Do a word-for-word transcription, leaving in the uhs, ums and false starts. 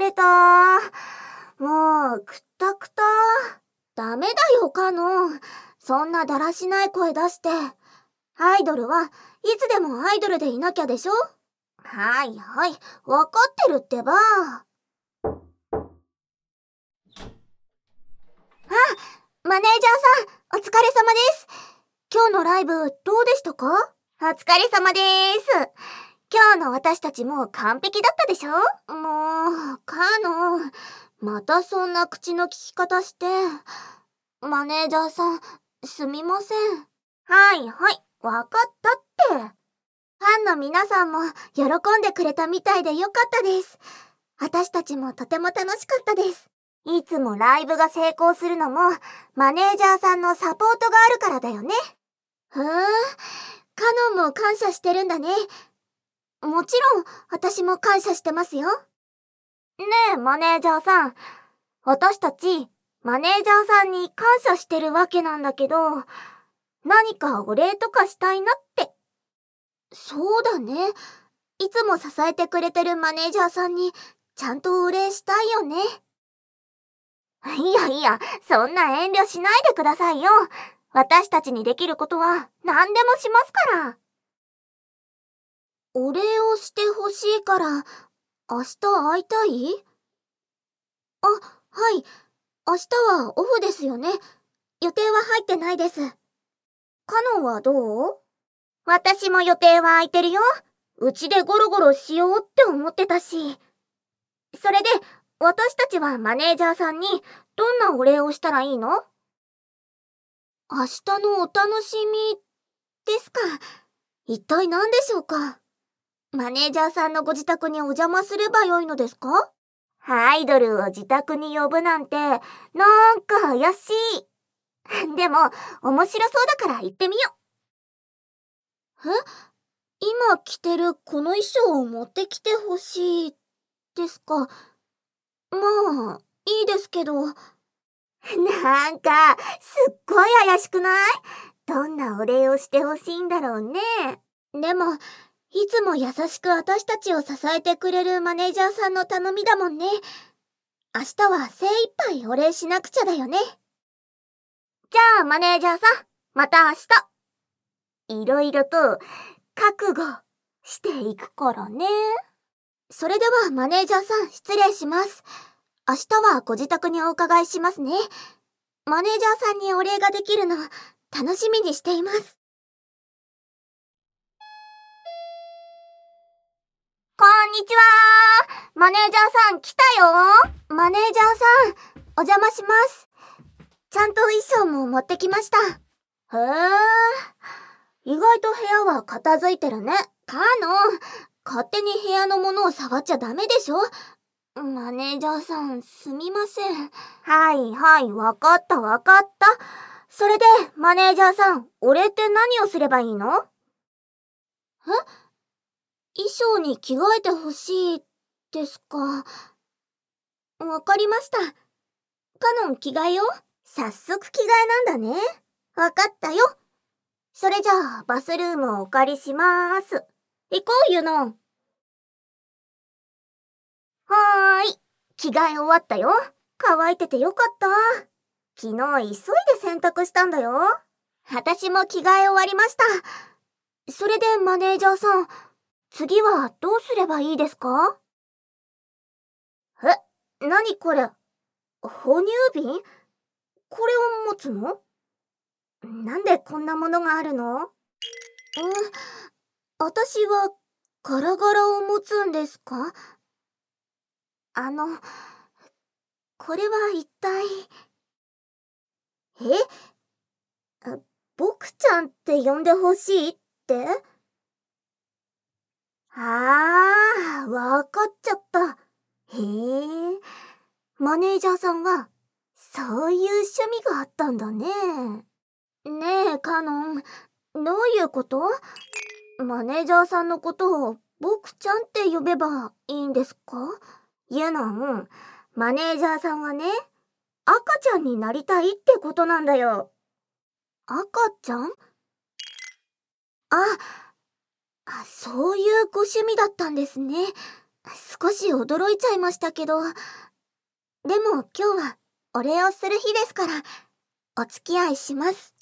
れた。もう、くったくた。ダメだよ、カノン。そんなだらしない声出して。アイドルはいつでもアイドルでいなきゃでしょ？はいはい、わかってるってば。あ、マネージャーさん、お疲れ様です。今日のライブどうでしたか？お疲れ様でーす。今日の私たちも完璧だったでしょ？もう、カノン、またそんな口の利き方して。マネージャーさん、すみません。はいはい、わかったって。ファンの皆さんも喜んでくれたみたいでよかったです。私たちもとても楽しかったです。いつもライブが成功するのもマネージャーさんのサポートがあるからだよね。ふーん、カノンも感謝してるんだね。もちろん私も感謝してますよ。ねえマネージャーさん、私たちマネージャーさんに感謝してるわけなんだけど、何かお礼とかしたいなって。そうだね。いつも支えてくれてるマネージャーさんにちゃんとお礼したいよね。いやいや、そんな遠慮しないでくださいよ。私たちにできることは何でもしますから。お礼をしてほしいから明日会いたい？あ、はい。明日はオフですよね。予定は入ってないです。カノンはどう？私も予定は空いてるよ。うちでゴロゴロしようって思ってたし。それで、私たちはマネージャーさんにどんなお礼をしたらいいの？明日のお楽しみですか。一体何でしょうか。マネージャーさんのご自宅にお邪魔すればよいのですか？アイドルを自宅に呼ぶなんて、なんか怪しい。でも、面白そうだから行ってみよう。え？今着てるこの衣装を持ってきてほしいですか。まあ、いいですけど。なんか、すっごい怪しくない？どんなお礼をしてほしいんだろうね。でも、いつも優しく私たちを支えてくれるマネージャーさんの頼みだもんね。明日は精一杯お礼しなくちゃだよね。じゃあマネージャーさん、また明日。いろいろと覚悟していくからね。それではマネージャーさん、失礼します。明日はご自宅にお伺いしますね。マネージャーさんにお礼ができるの楽しみにしています。こんにちは。マネージャーさん来たよ。マネージャーさん、お邪魔します。ちゃんと衣装も持ってきました。へえ、意外と部屋は片付いてるね。カノン、勝手に部屋のものを触っちゃダメでしょ。マネージャーさん、すみません。はいはい、わかったわかった。それで、マネージャーさん、俺って何をすればいいの？え？衣装に着替えてほしいですか。わかりました。カノン着替えよう。早速着替えなんだね。わかったよ。それじゃあ、バスルームをお借りしまーす。行こう、ユノン。はーい。着替え終わったよ。乾いててよかった。昨日急いで洗濯したんだよ。私も着替え終わりました。それでマネージャーさん、次はどうすればいいですか？え、なにこれ？哺乳瓶？これを持つの？なんでこんなものがあるの？うん、私はガラガラを持つんですか？あの、これは一体。え？あ、僕ちゃんって呼んでほしいって？あー、わかっちゃった。へえ、マネージャーさんは、そういう趣味があったんだね。ねえ、カノン、どういうこと？マネージャーさんのことを僕ちゃんって呼べばいいんですか？ユノン、マネージャーさんはね、赤ちゃんになりたいってことなんだよ。赤ちゃん？あ、あ、そういうご趣味だったんですね。 少し驚いちゃいましたけど、でも今日はお礼をする日ですから、お付き合いします。